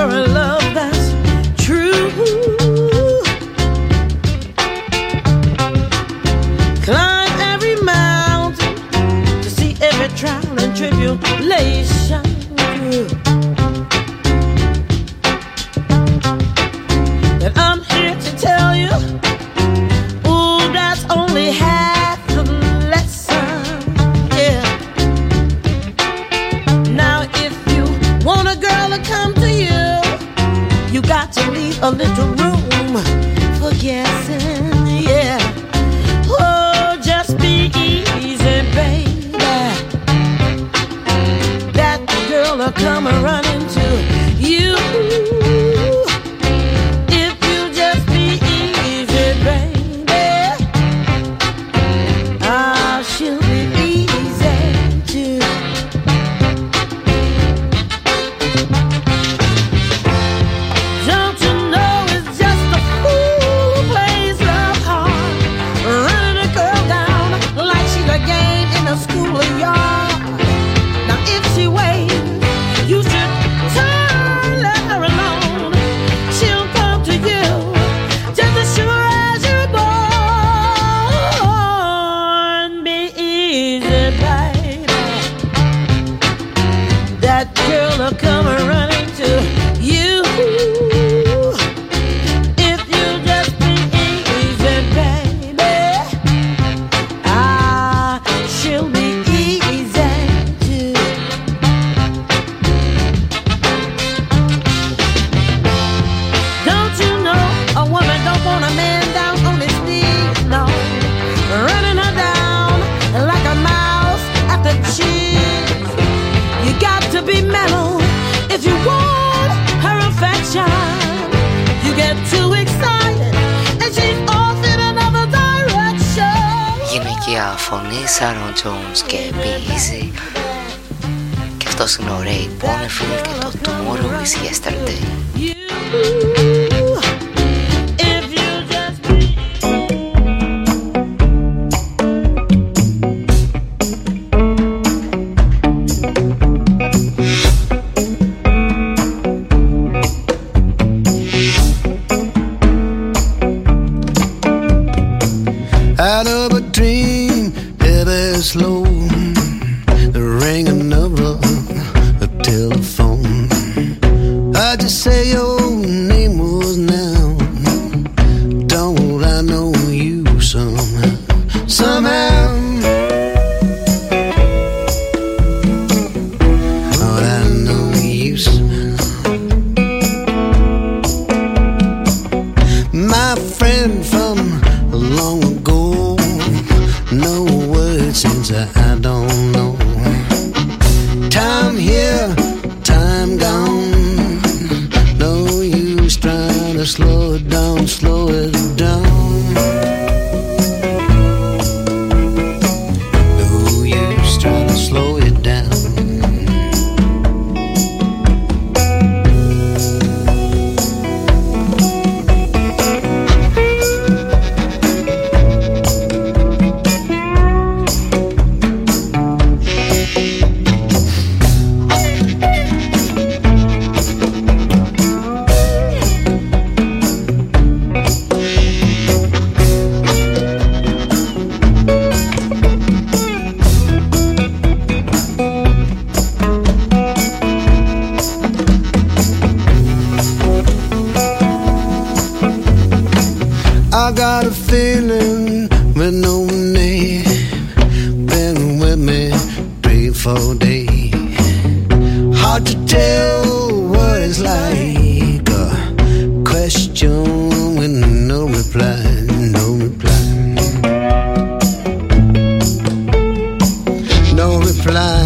a love that's true. Climb every mountain to see every trial and tribulation through. And I'm here to tell you, ooh, that's only half the lesson, yeah. Now if you want a girl to come to you, you got to leave a little room for guessing, yeah. Oh, just be easy, baby. That girl will come running to you. If you just be easy, baby, she'll be easy too. Don't you know it's just a fool plays love hard, running a girl down like she's a game in a schoolyard. Now if she waits, you should turn, let her alone. She'll come to you just as sure as you're born. Be easy, baby. That girl will come running to you. If you just be easy, baby, she'll be easy too. Don't you know a woman don't want a man down on his knees, no, running her down like a mouse after cheese. You got to be mellow if you want her affection. You get too excited and she's off in another direction. Γυναικεία φωνή, Sharon Jones και Be Easy. Και αυτός είναι ο Ray Bonneville και το Tomorrow is Yesterday. If you just be out of a dream, ever slow, the ringing of a telephone. I just say your name was now. Don't I know you somehow? Somehow. Don't I know you somehow? My friend from long ago. No words since I don't know. Time here, time gone. No use trying to slow it down, slow it down. No use trying to slow it down. I got a feeling with no name, been with me 3-4 days. Hard to tell what it's like, a question with no reply, no reply, no reply.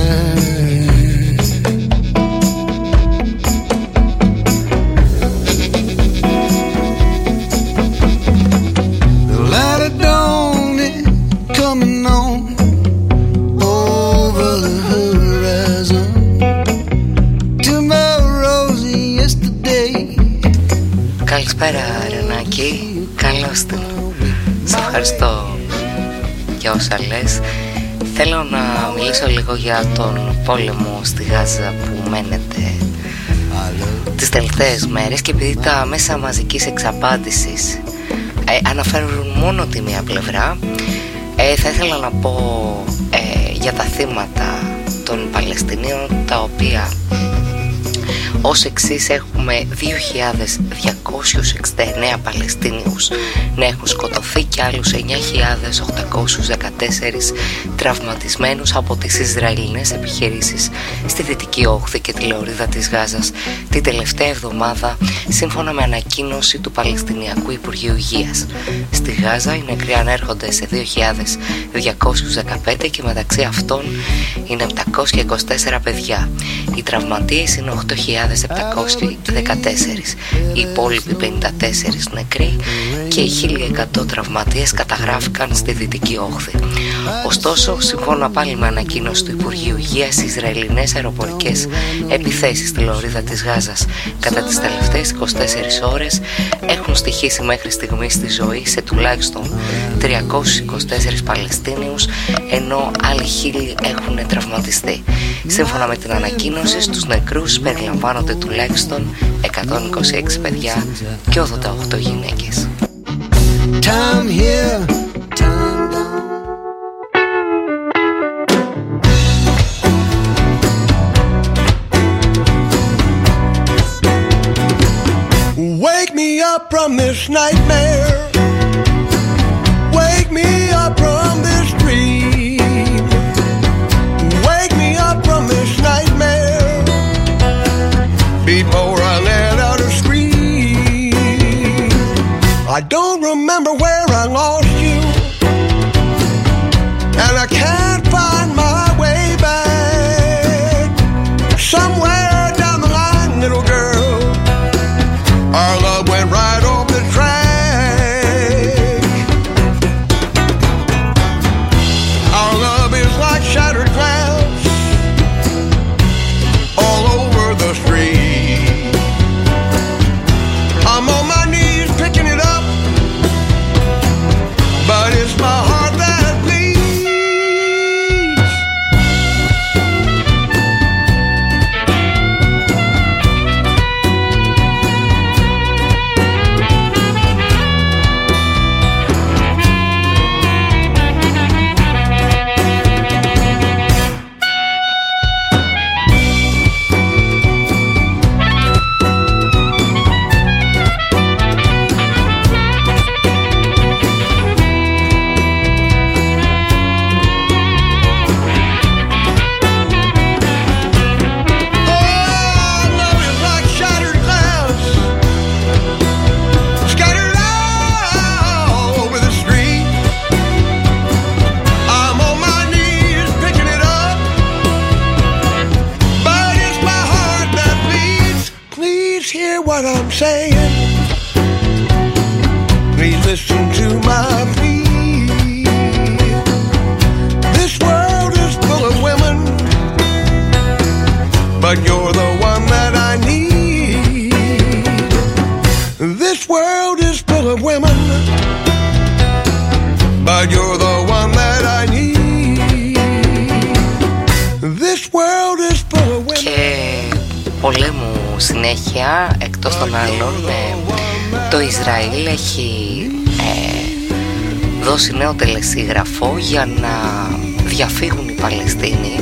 Καλησπέρα Ρενάκη, καλώς την. Σε ευχαριστώ για όσα λες. Θέλω να μιλήσω λίγο για τον πόλεμο στη Γάζα που μένεται τις τελευταίες μέρες, και επειδή τα μέσα μαζικής εξαπάντησης αναφέρουν μόνο τη μία πλευρά, θα ήθελα να πω για τα θύματα των Παλαιστινίων, τα οποία ως εξής: έχουμε 2.269 Παλαιστίνιους να έχουν σκοτωθεί και άλλους 9.814 τραυματισμένους από τις Ισραηλινές επιχειρήσεις στη Δυτική Όχθη και τη Λωρίδα της Γάζας την τελευταία εβδομάδα, σύμφωνα με ανακοίνωση του Παλαιστινιακού Υπουργείου Υγείας. Στη Γάζα οι νεκροί ανέρχονται σε 2.215 και μεταξύ αυτών είναι 724 παιδιά. Οι τραυματίες είναι 8.714, οι υπόλοιποι 54 νεκροί και οι 1.100 τραυματίες καταγράφηκαν στη Δυτική Όχθη. Ωστόσο, σύμφωνα πάλι με ανακοίνωση του Υπουργείου Υγείας, οι Ισραηλινές αεροπορικές επιθέσεις στη Λωρίδα της Γάζας κατά τις τελευταίες 24 ώρες έχουν στοιχήσει μέχρι στιγμής στη ζωή σε τουλάχιστον 324 Παλαιστίνιους, ενώ άλλοι 1.000 έχουν τραυματιστεί. Σύμφωνα με την ανακοίνωση, στους νεκρούς περιλαμβάνονται τουλάχιστον 126 παιδιά και 88 γυναίκες. Time here, time down. Wake me up from this nightmare. Wake me up from this dream. Wake me up from this nightmare before I let out a scream. I don't remember where I lost you, and I can't find my way back. Somewhere down the line, little girl, our love went right off the track. Our love is like shattered glass all over the street. I'm on my knees picking it up, but it's my heart that bleeds. What I'm saying, please listen to my plea. This world is full of women, but you're the one that I need. This world is full of women, but you're the one that I need. This world is full of women. Και πολέμου συνέχεια, εκτός των άλλων, το Ισραήλ έχει δώσει νέο τελεσίγραφο για να διαφύγουν οι Παλαιστίνοι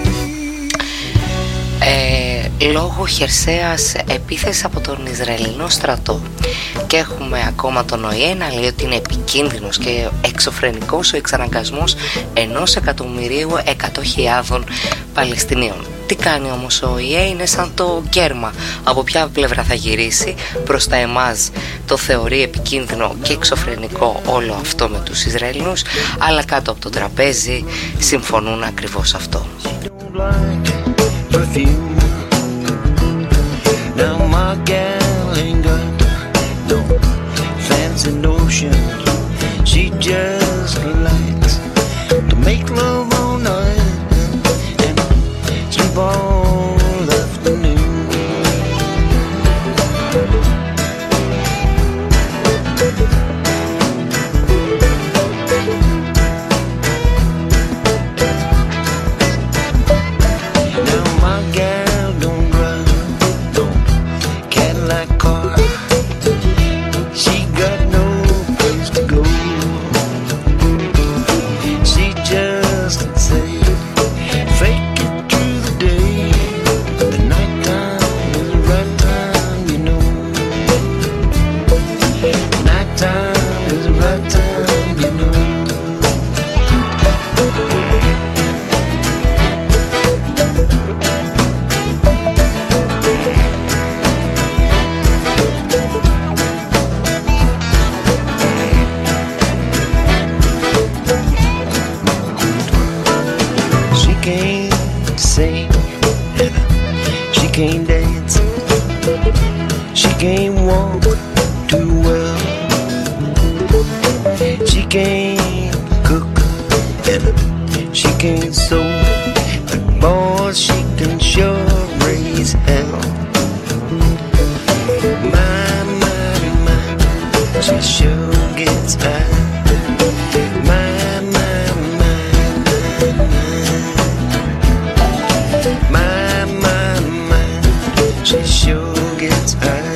λόγω χερσαίας επίθεσης από τον Ισραηλινό στρατό. Και έχουμε ακόμα τον ΟΗΕ να λέει ότι είναι επικίνδυνος και εξωφρενικός ο εξαναγκασμός 1.100.000 Παλαιστινίων. Τι κάνει όμως ο ΟΗΕ? Είναι σαν το κέρμα. Από ποια πλευρά θα γυρίσει? Προς τα εμάς το θεωρεί επικίνδυνο και εξωφρενικό όλο αυτό με τους Ισραηλινούς, αλλά κάτω από το τραπέζι συμφωνούν ακριβώς αυτό. All afternoon. Now my gal don't drive, don't can't dance, she can't walk too well, she can't cook and she can't sew, but boy, she can sure raise hell. My, she sure gets high. My, she sure gets high.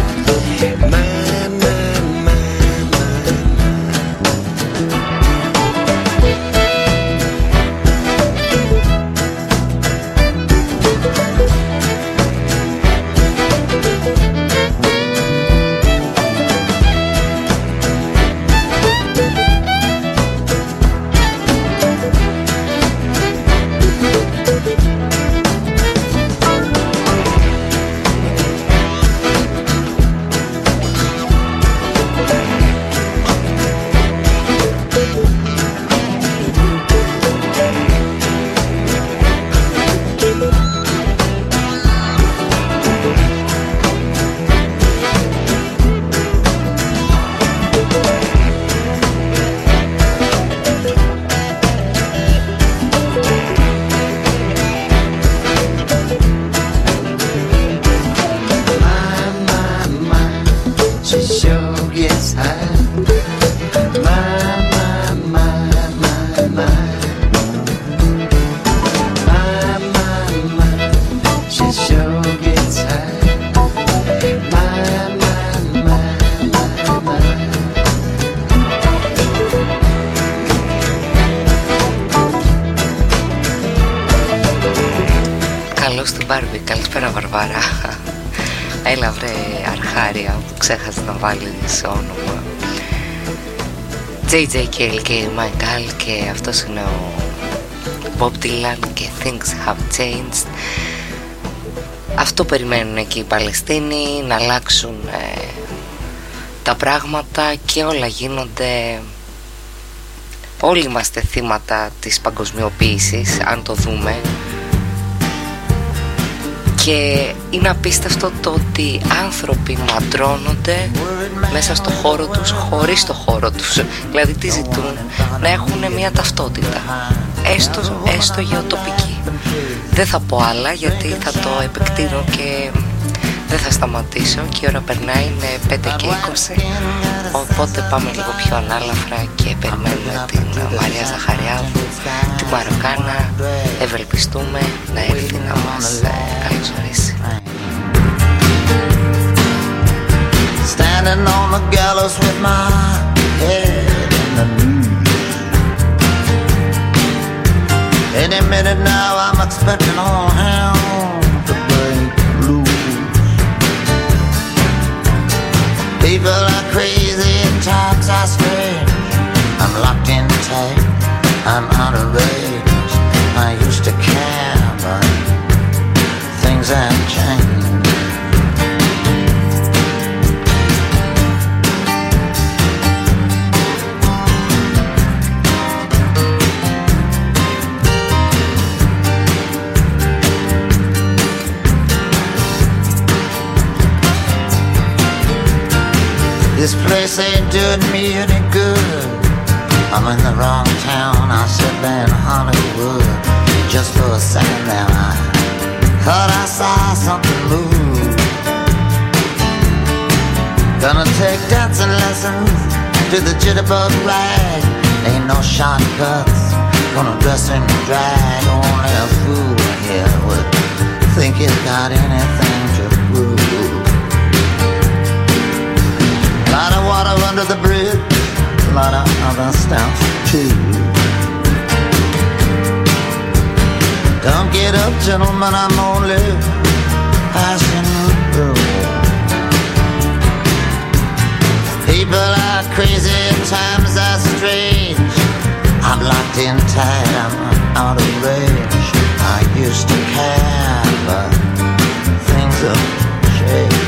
Καλώς την Μπάρμπι, καλησπέρα Βαρβάρα. Έλα βρε αρχάρια που ξέχασε να βάλεις όνομα. JJ και My Gal και αυτός είναι ο Bob Dylan και Things Have Changed. Αυτό περιμένουν εκεί οι Παλαιστίνοι, να αλλάξουν τα πράγματα και όλα γίνονται. Όλοι είμαστε θύματα της παγκοσμιοποίησης, αν το δούμε. Και είναι απίστευτο το ότι άνθρωποι μαντρώνονται μέσα στο χώρο τους, χωρίς το χώρο τους. Δηλαδή τι ζητούν? Να έχουν μια ταυτότητα, έστω γεωτοπική. Δεν θα πω άλλα γιατί θα το επεκτείνω και δεν θα σταματήσω. Και η ώρα περνάει, είναι 5 και 20. Οπότε πάμε λίγο πιο ανάλαφρα και περιμένουμε την Μαρία Ζαχαριάδου, την Μαροκάνα. Ευελπιστούμε να έρθει να μας καλωσορίσει. Standing on the gallows with my head in the news. Any minute now I'm expecting all hell to break loose. People are crazy and times are strange. I'm locked in tight, I'm out of range. I used to care, but things have changed. This place ain't doing me any good. I'm in the wrong town, I should be in Hollywood. Just for a second there I thought I saw something move. Gonna take dancing lessons to the jitterbug rag. Ain't no shortcuts, gonna dress in drag. Only a fool here would think he's got anything to prove. Lot of water under the bridge, a lot of other stuff too. Don't get up, gentlemen, I'm only passing through. People are crazy and times are strange. I'm locked in tight, I'm out of range. I used to care, but things have changed.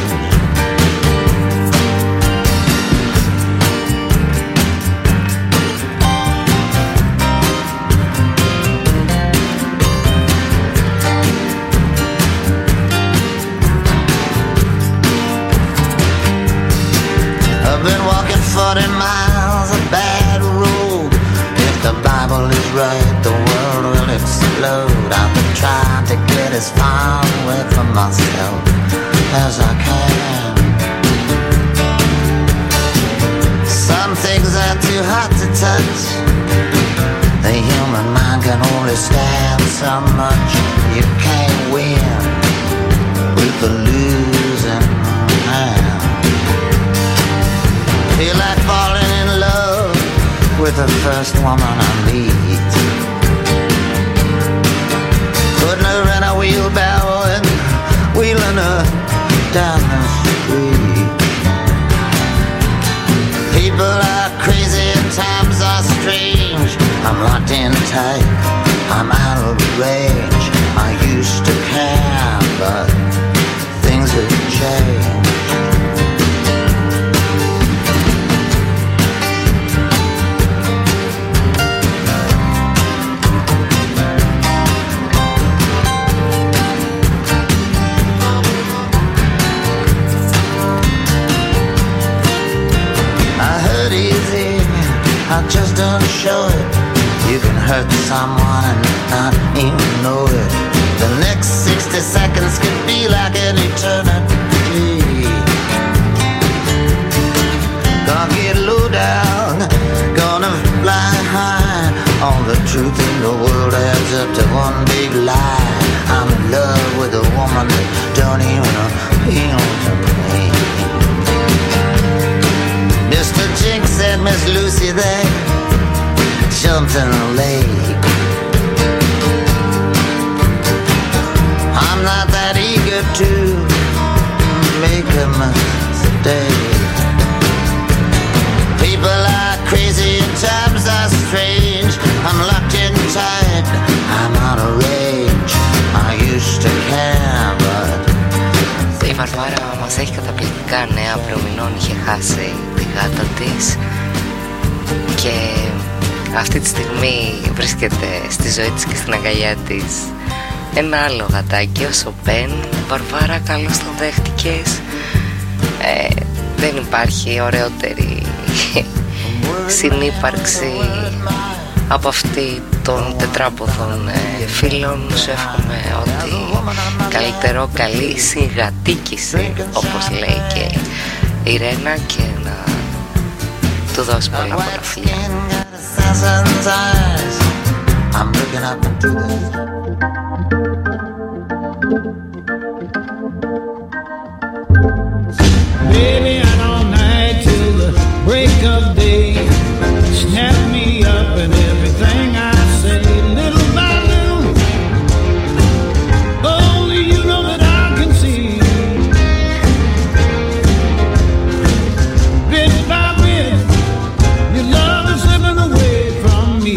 as far away from myself as I can. Some things are too hot to touch. The human mind can only stand so much. You can't win with the losing hand. Feel like falling in love with the first woman I meet. Putting her in a wheelbarrow and wheeling her down the street. People are crazy and times are strange. I'm locked in tight, I'm out of range. I used to care, but things have changed. I just don't show it. You can hurt someone and not even know it. The next 60 seconds could be like an eternity. Gonna get low down, gonna fly high. All the truth in the world adds up to one big lie. I'm in love with a woman that don't even appeal to me. Mr. Jinx and Miss Lucy, they jumped in the lake. I'm not that eager to make a mistake. People are crazy and times are strange. I'm locked in tight, I'm out of range. I used to care, but η Βαρβάρα μας έχει καταπληκτικά νέα. Προμηνών είχε χάσει τη γάτα της και αυτή τη στιγμή βρίσκεται στη ζωή της και στην αγκαλιά της ένα άλλο γατάκι, ο Σοπέν. Βαρβάρα, καλώς τον δέχτηκες. Δεν υπάρχει ωραιότερη συνύπαρξη από αυτή των τετράποδων φίλων. Σου εύχομαι ότι καλύτερο, καλή σιγατίκηση, όπως λέει και η Ρένα, και να του δώσει πολλά φιλιά. Baby, out all night till the break of day. Snap me up and everything I say, little by little. Only you know that I can see. Bit by bit, your love is slipping away from me.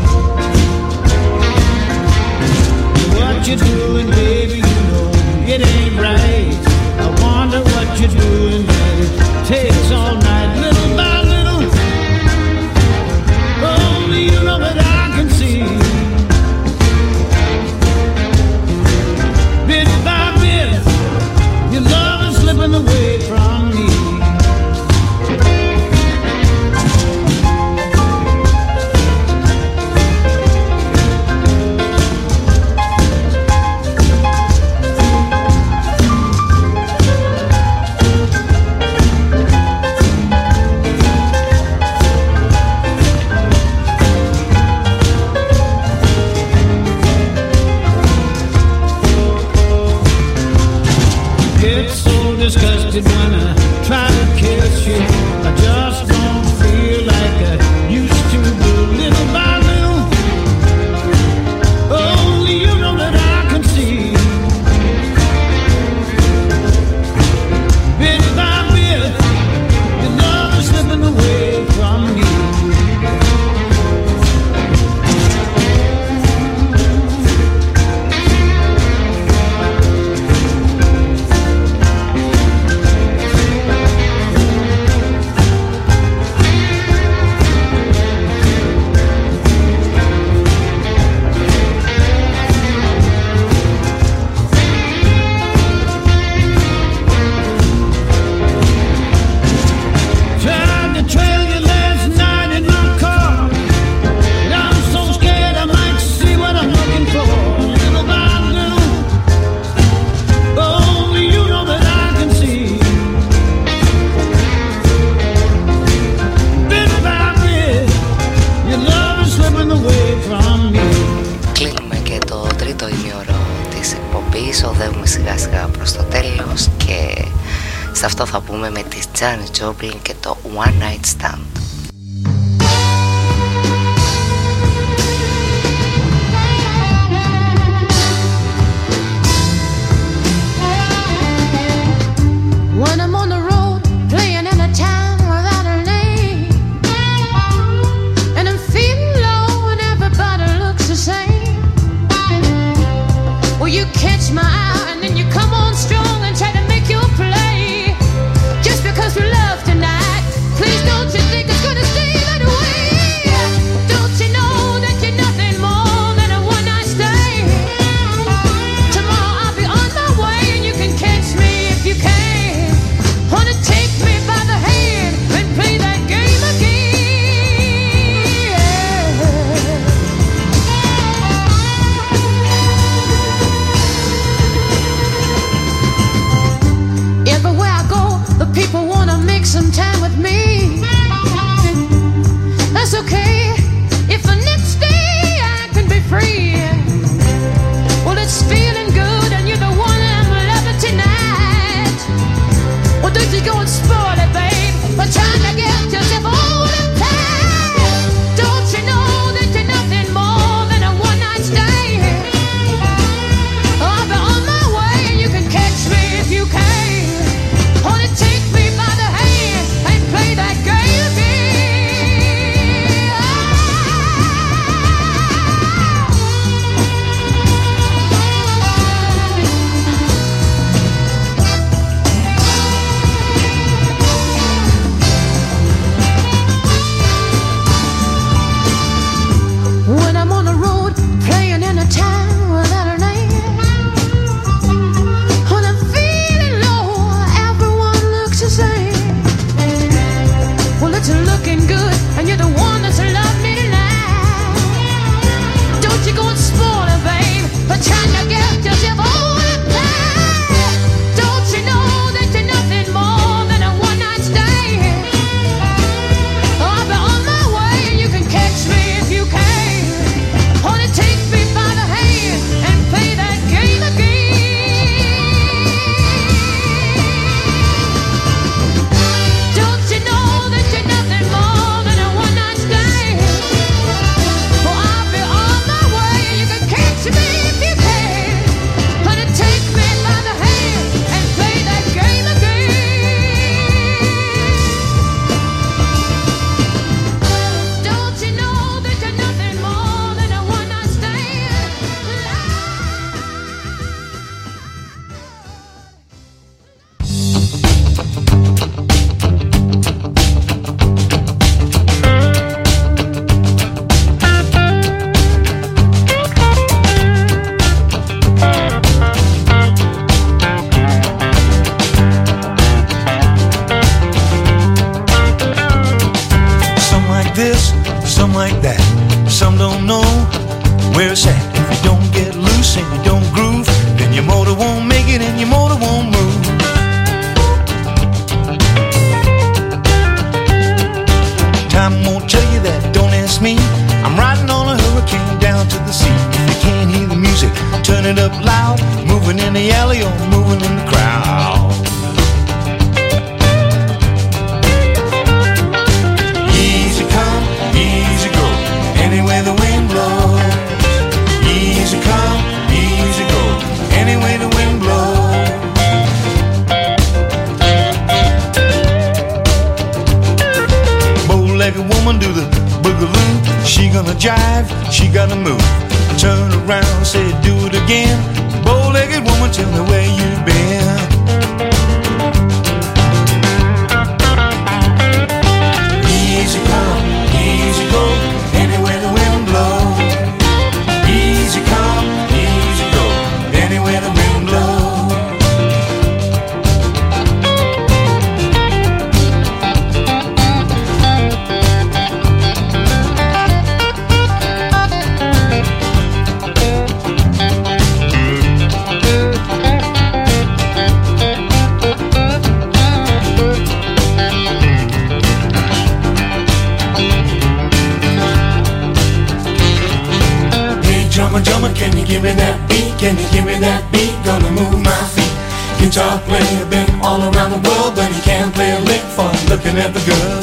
What you're doing, baby, you know it ain't right. I wonder what you're doing, that it takes all night, little by little. Only you know that I can see. Bit by bit, your love is slipping away from me. Disgusted when I try to kiss you. I just don't feel like I used to do. Little by little, only you know that I can see. Bit by bit, your love is slipping away from me. εκπομπής, οδεύουμε σιγά σιγά προς το τέλος και σε αυτό θα πούμε με τη Janis Joplin και το One Night Stand. When I'm on the road, playing in a town without a name, and I'm feeling low and everybody looks the same. Well, you catch my eye and then you come on strong and try to make your play. Just because we love tonight, please don't you think it's gonna stay that way? Don't you know that you're nothing more than a one-night stand? Tomorrow I'll be on my way and you can catch me if you can. Wanna take me by the hand and play that game again? Everywhere I go, the people wanna make some time with me. That's okay, if the next day I can be free. Well, it's feeling good and you're the one I'm loving tonight. Well, don't you go and spoil it, babe, by trying to get yourself all the time. Don't you know that you're nothing more than a one-night stand? I'll be on my way and you can catch me if you can. Wanna take me by the hand and play that game again? When I'm on the road, playing in a town without a name, when I'm feeling low, everyone looks the same. Well, it's looking good, and you're the one that's loved me tonight. Don't you go and spoil it, babe, by trying to get yourself all the time. Don't you know that you're nothing more than a one-night stand? I'll be on my way, and you can catch me if you can. Wanna take me by the hand and play that game again? Don't you know that you're nothing more than a one-night stand? Well, I'll be on my way and you can catch me if you can. Wanna take me by the hand and play that game again? Don't you know that you're nothing more than a one-night stand? Some like this, some like that. Some don't know where it's at. If you don't get loose and you don't groove, then your motor won't make it and your motor won't move. Time won't tell you that, don't ask me. I'm riding on a hurricane down to the sea. If you can't hear the music, turn it up loud. Moving in the alley or moving in the crowd. Easy come, easy go, anywhere the wind blows. Easy come, easy go, anywhere the wind blows. Bow-legged woman do the boogaloo. She gonna jive, she gotta move. Turn around, say do it again. Bow-legged woman, tell me where you've been. Easy come, easy go, anywhere the wind blows. Easy come, easy go, anywhere the wind blows. beat, gonna move my feet. Guitar player been all around the world, but he can't play a lick for looking at the girl.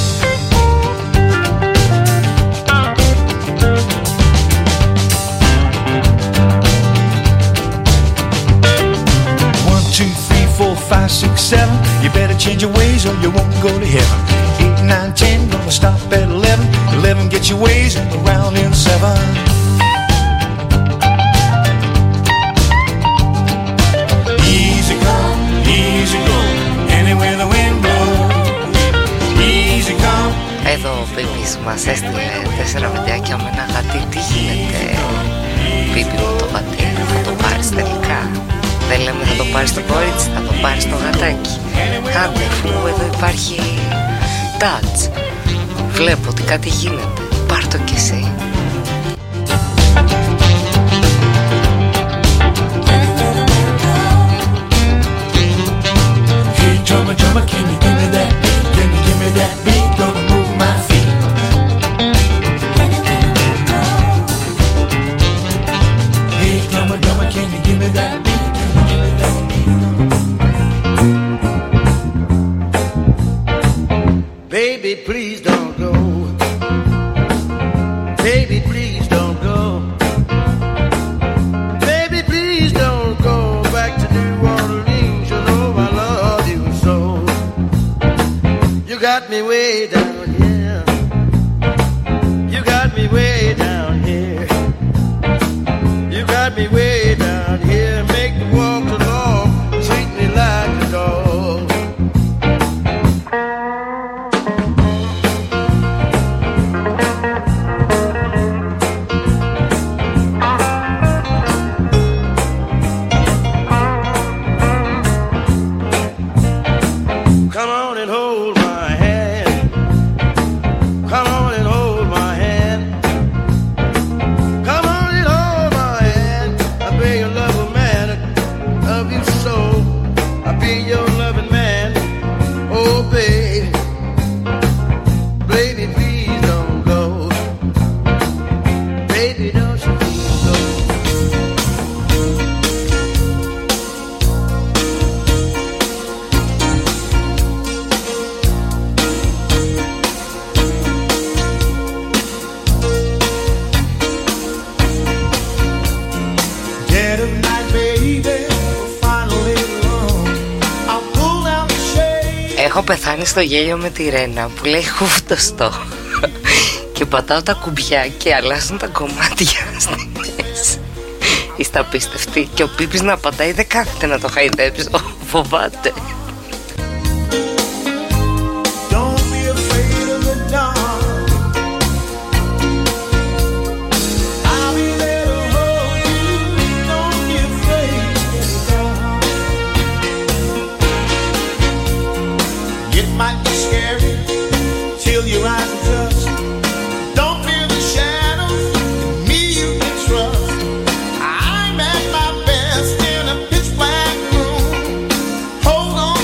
4, 5, 6, 7. You better change your ways or you won't go to heaven. 8, 9, 10, gonna stop at 11. 11, get your ways around in 7. Easy come, easy go, anywhere the wind blows. Easy come. Εδώ ο Πίπης μας έστειλε 4 βιντεάκια με ένα γατί. Τι γίνεται, Πίπη μου, το γατί θα το πάρεις τελικά? Δεν λέμε θα το πάρεις στο κορίτσι, θα το πάρεις στο γατάκι. Άντε, αφού εδώ υπάρχει touch. Βλέπω ότι κάτι γίνεται. Πάρ' το κι εσύ. Hey drummer, drummer, can you give me that beat? Can you give me that beat? Gonna move my feet. Hey drummer, drummer, can you give me that beat? Baby, please don't go. Baby, please don't go. Baby, please don't go back to New Orleans. You know I love you so. You got me way down here. You got me way down here. You got me way down here. Make me walk along, treat me like a dog. Come on and hold my hand. Come on and hold my hand. Come on and hold my hand. I'll be your loving man. Love you so. I'll be your loving man. Oh, baby. Baby, please don't go. Baby, don't you please go. Dead of night, baby, finally alone. I'll pull down the shade. Έχω πεθάνει στο γέλιο με τη Ρένα που λέει χούφτωστο και πατάω τα κουμπιά και αλλάζουν τα κομμάτια στη μέση. Είστε απίστευτοι. Και ο Πίπης να πατάει, δεν κάθεται να το χαϊδέψω. Φοβάται. Don't be afraid of the dark. I'll be there to hold you. Don't be afraid of the dark. It might be scary till your eyes adjust. Don't fear the shadows. Me you can trust. I'm at my best in a pitch black room. Hold on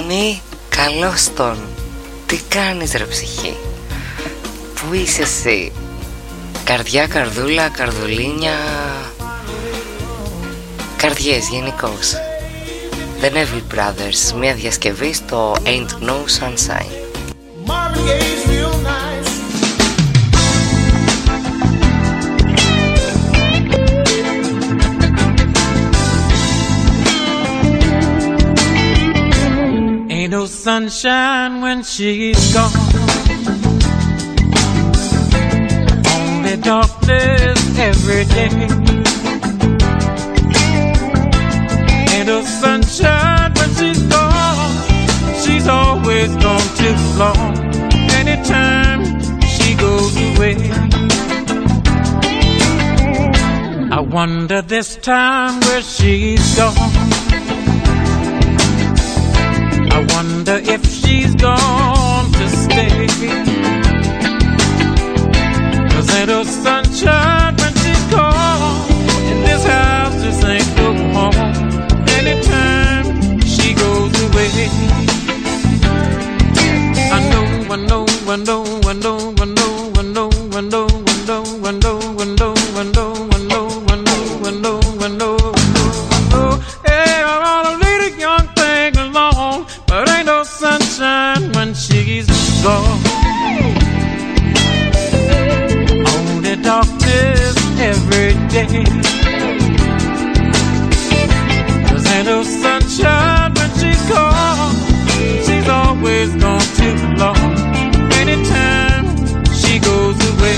Μάμη, καλώς τον. Τι κάνεις ρε ψυχή? Πού είσαι εσύ? Καρδιά, καρδούλα, καρδουλίνια, καρδιές γενικώς. The Neville Brothers, μια διασκευή στο Ain't No Sunshine. Ain't no sunshine when she's gone, only darkness every day. Ain't no sunshine when she's gone, she's always gone too long. Anytime she goes away, I wonder this time where she's gone. I wonder if she's gone to stay. 'Cause ain't no sunshine when she's gone, and this house just ain't no home. Anytime she goes away, I know, I know, I know, I know, I know, I know, I know, I know, I know, I know, I know, I know, I know, I know, I know, I know. Hey, I ought to lead a young thing along, but ain't no sunshine when she's gone. Only darkness every day. 'Cause ain't no sunshine when she's gone, she's always gone too long. Anytime she goes away,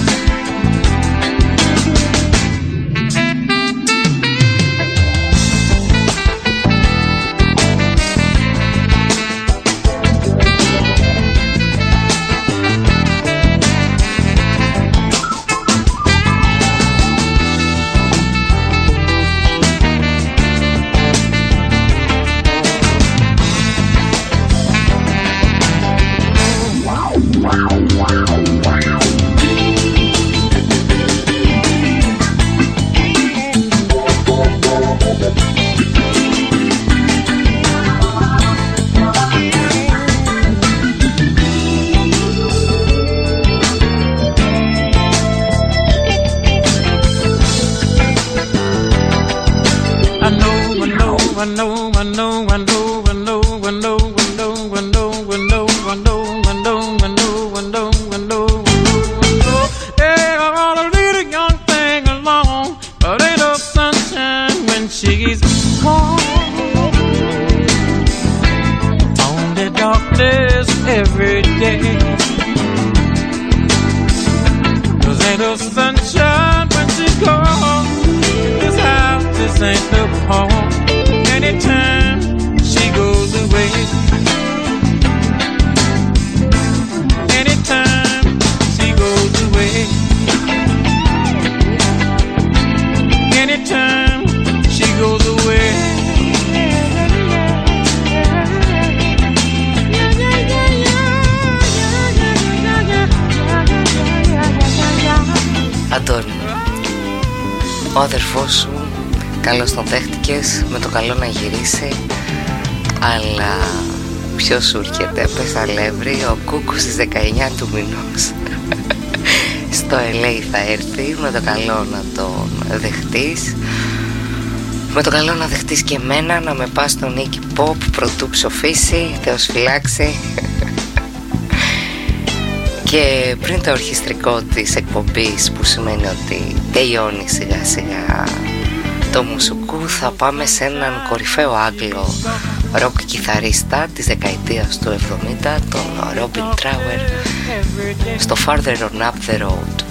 ο αδερφός σου, καλώς τον δέχτηκες, με το καλό να γυρίσει, αλλά ποιος σου έρχεται, πες αλεύρι, ο Κούκους στις 19 του μηνός στο LA θα έρθει, με το καλό να τον δεχτείς, με το καλό να δεχτείς και εμένα, να με πας στον Iggy Pop πρωτού ψοφήσει, Θεός φυλάξει. Και πριν το ορχιστρικό της εκπομπής, που σημαίνει ότι τελειώνει σιγά σιγά το μουσουκού, θα πάμε σε έναν κορυφαίο Άγγλο ροκ κιθαρίστα της δεκαετίας του 70, τον Robin Trower, στο Farther On Up The Road.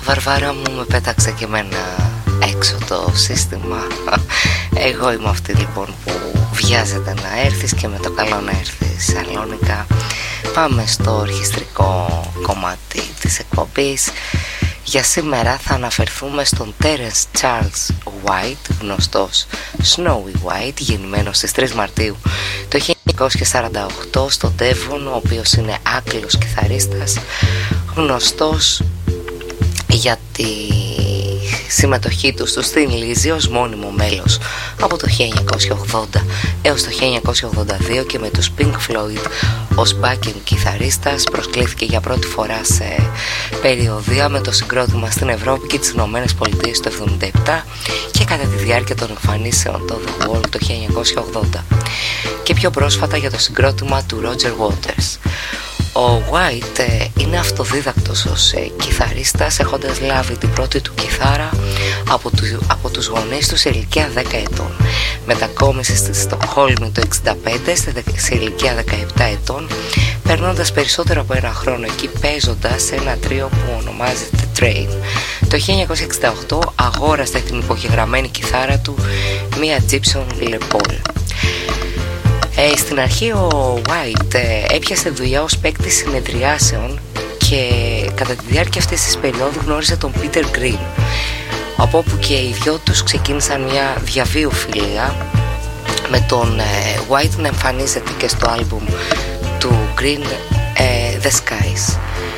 Βαρβάρα μου, με πέταξε και εμένα έξω το σύστημα. Εγώ είμαι αυτή λοιπόν που βιάζεται να έρθεις και με το καλό να έρθεις Σαλόνικα. Πάμε στο ορχιστρικό κομμάτι της εκπομπής. Για σήμερα θα αναφερθούμε στον Terence Charles White, γνωστός Snowy White, γεννημένος στις 3 Μαρτίου το 1948 στο Devon, ο οποίος είναι Άγγλος κιθαρίστας, γνωστός για τη συμμετοχή του στο Thin Lizzy ως μόνιμο μέλος από το 1980 έως το 1982 και με τους Pink Floyd ως backing κιθαρίστας προσκλήθηκε για πρώτη φορά σε περιοδεία με το συγκρότημα στην Ευρώπη και τις Ηνωμένες Πολιτείες το 1977 και κατά τη διάρκεια των εμφανίσεων το The Wall το 1980 και πιο πρόσφατα για το συγκρότημα του Roger Waters. Ο White είναι αυτοδίδακτος ως κιθαρίστας, έχοντας λάβει την πρώτη του κιθάρα από τους γονείς του σε ηλικία 10 ετών. Μετακόμισε στη Στοκχόλμη το 1965 σε ηλικία 17 ετών, περνώντας περισσότερο από ένα χρόνο εκεί παίζοντας σε ένα τρίο που ονομάζεται Train. Το 1968 αγόρασε την υπογεγραμμένη κιθάρα του, μία Gibson Les Paul. Στην αρχή ο White έπιασε δουλειά ως παίκτης συνεδριάσεων και κατά τη διάρκεια αυτής της περίοδου γνώρισε τον Peter Green, από όπου και οι δυο τους ξεκίνησαν μια διαβίου φιλία, με τον White να εμφανίζεται και στο άλμπουμ του Green The Skies.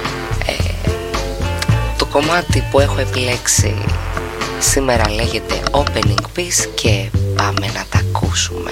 Το κομμάτι που έχω επιλέξει σήμερα λέγεται Opening Piece και πάμε να τα ακούσουμε.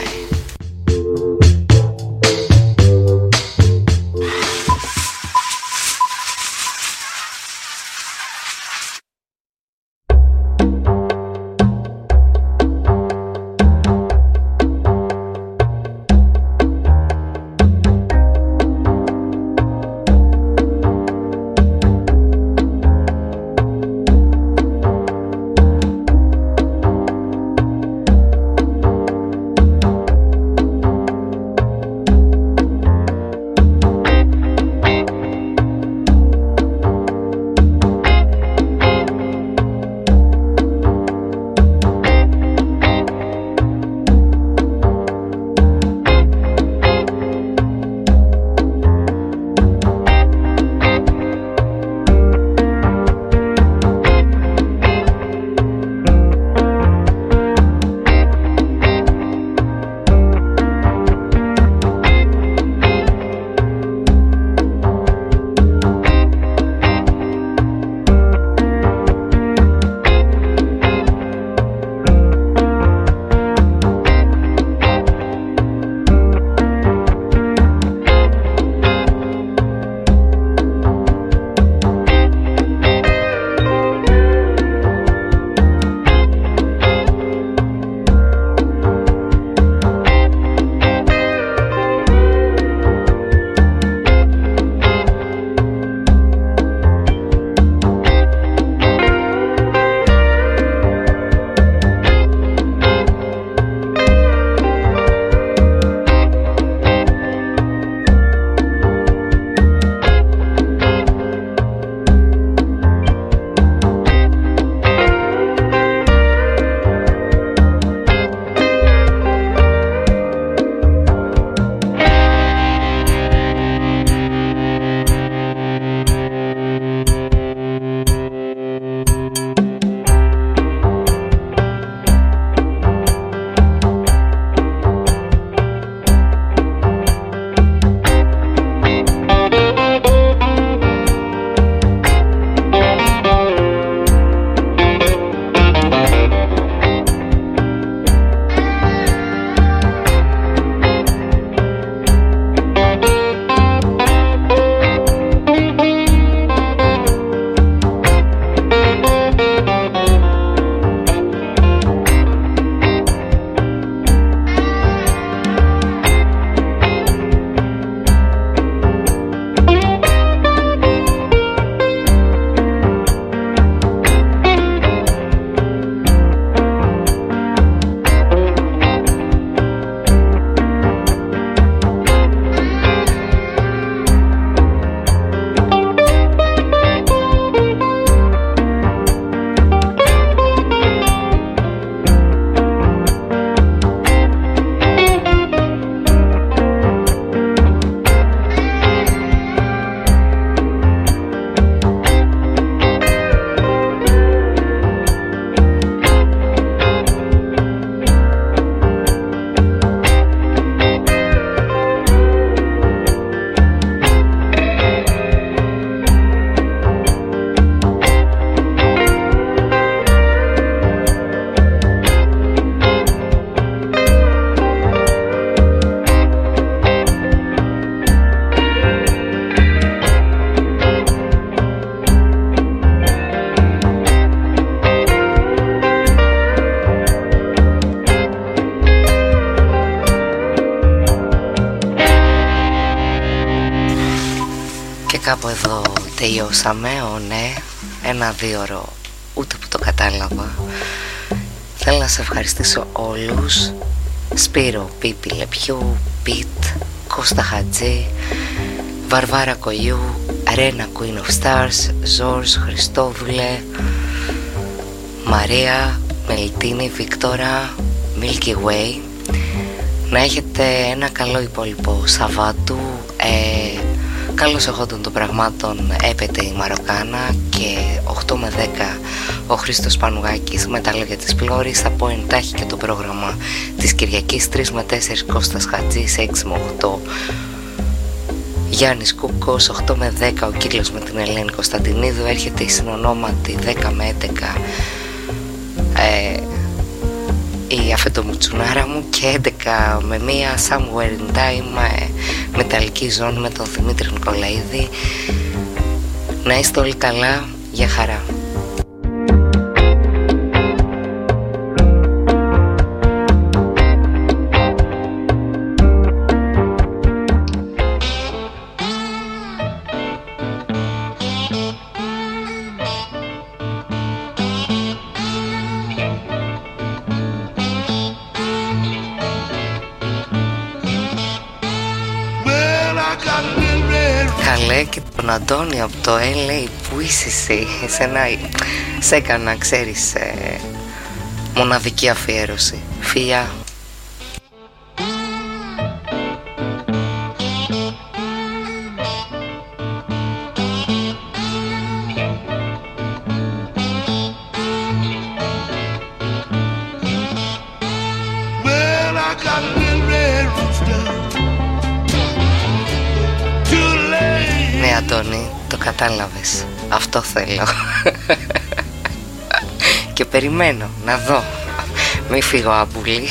κάπου εδώ τελειώσαμε, ναι, ένα δίωρο ούτε που το κατάλαβα. Θέλω να σε ευχαριστήσω όλους, Σπύρο Πίπη Λεπιού, Πιτ, Κώστα Χατζή, Βαρβάρα Κολιού, Ρένα Queen of Stars, Ζόρς Χριστόδουλε, Μαρία, Μελτίνη, Βίκτορα, Milky Way. Να έχετε ένα καλό υπόλοιπο Σαββάτου. Καλώς εχόντων των πραγμάτων έπεται η Μαροκάνα και 8 με 10 ο Χρήστος Πανουγάκης με τα λόγια της Πλώρης. Θα πω εντάχει και το πρόγραμμα της Κυριακής. 3 με 4 Κώστας Χατζής, 6 με 8 Γιάννης Κούκος, 8 με 10 ο Κύκλος με την Ελένη Κωνσταντινίδου. Έρχεται η συνονόματη 10 με 11 η Αφεντομουτσουνάρα μου και 11 με 1 Somewhere in Time, Μεταλλική Ζώνη με τον Δημήτρη Νικολαίδη. Να είστε όλοι καλά, για χαρά. Καλέ, και τον Αντώνη από το LA, που είσαι εσύ? Σε έκανα, ξέρεις, μοναδική αφιέρωση. Φιλιά. Αντώνη, το κατάλαβες. Αυτό θέλω. Και περιμένω να δω. Μη φύγω άμπουλη.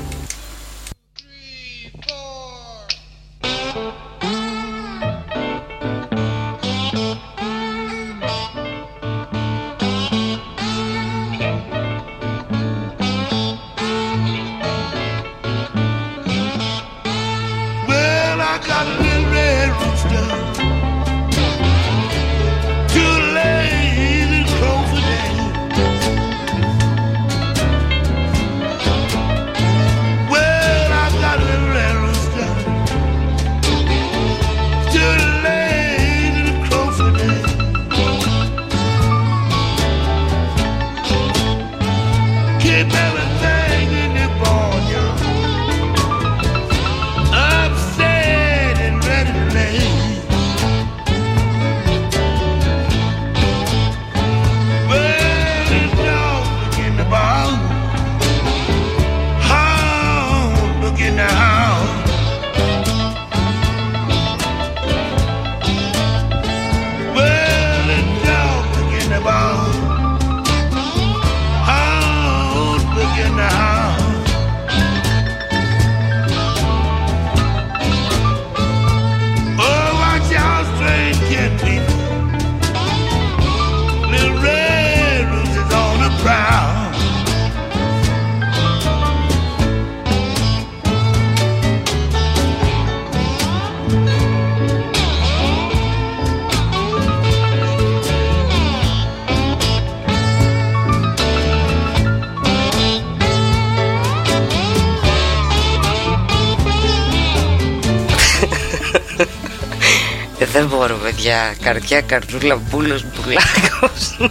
Δεν μπορώ, παιδιά. Καρδιά, καρδούλα, μπούλος, μπουλάκος.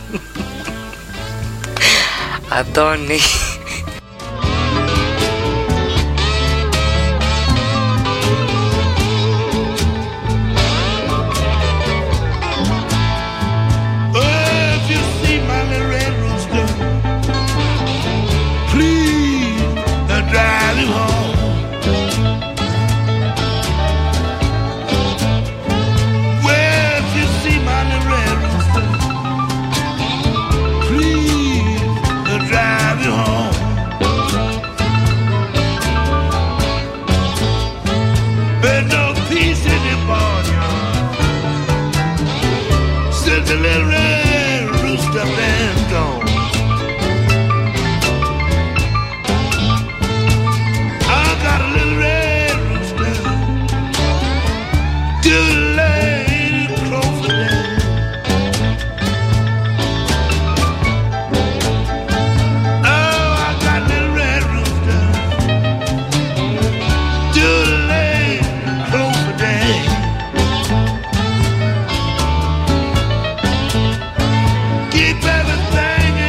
Αντώνη. The little red rooster band